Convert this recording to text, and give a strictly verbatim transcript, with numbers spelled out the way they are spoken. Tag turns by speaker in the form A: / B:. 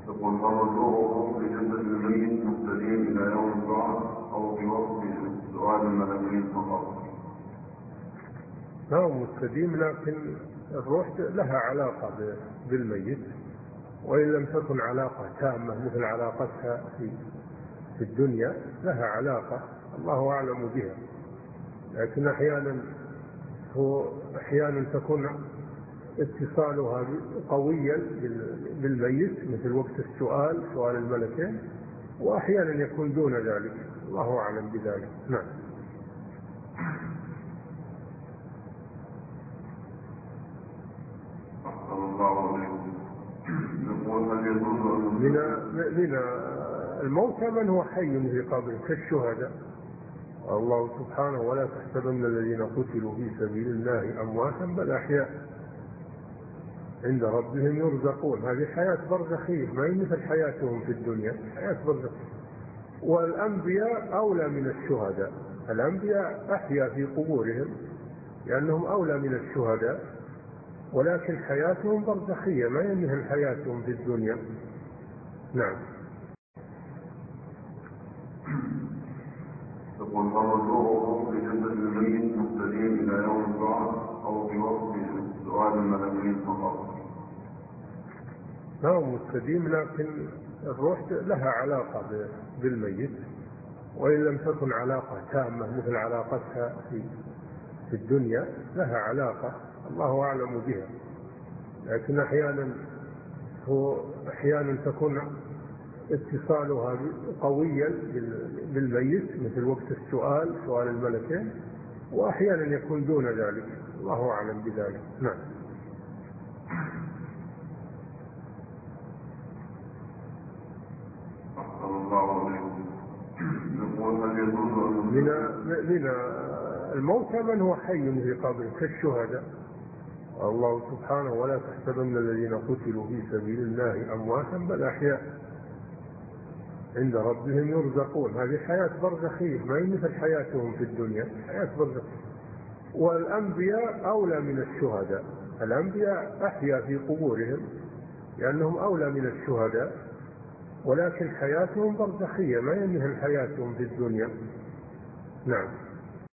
A: يقول فرجوه بجسد الميت مستديم إلى يوم البعث أو في وقت سؤال الملكين فقط؟
B: نعم مستديم، لكن الروح لها علاقة بالميت، وإن لم تكن علاقة تامة مثل علاقتها في في الدنيا لها علاقة الله أعلم بها، لكن أحيانا هو أحيانا تكون اتصالها قويا بالميت مثل وقت السؤال سؤال الملكين، وأحيانا يكون دون ذلك الله أعلم بذلك. نعم. من من الموتى من هو حي في قبره كالشهداء، الله سبحانه ولا تحسبن الذين قتلوا في سبيل الله أمواتا بل أحياء عند ربهم يرزقون. هذه حياة برزخية ما هي مثل حياتهم في الدنيا، حياة برزخية. والأنبياء أولى من الشهداء، الأنبياء أحيا في قبورهم لأنهم أولى من الشهداء، ولكن حياتهم برزخية ما هي مثل حياتهم في الدنيا. نعم.
A: يقول فرجوه بجسد الميت مستديم إلى يوم البعث أو في وقت سؤال الملكين فقط؟
B: نعم مستديم، لكن الروح لها علاقة بالميت، وإن لم تكن علاقة تامة مثل علاقتها في في الدنيا لها علاقة الله أعلم بها، لكن أحيانا هو أحيانا تكون اتصالها قويا بالميت مثل وقت السؤال سؤال الملكين، وأحيانا يكون دون ذلك الله أعلم بذلك. نعم. من من الموتى من هو حي في قبره كالشهداء، الله سبحانه ولا تحسبن الذين قتلوا في سبيل الله أمواتا بل أحياء عند ربهم يرزقون. هذه حياة برزخية ما هي مثل حياتهم في الدنيا، حياة برزخية. والأنبياء أولى من الشهداء، الأنبياء أحيا في قبورهم لأنهم أولى من الشهداء، ولكن حياتهم برزخية ما هي مثل حياتهم في الدنيا. نعم.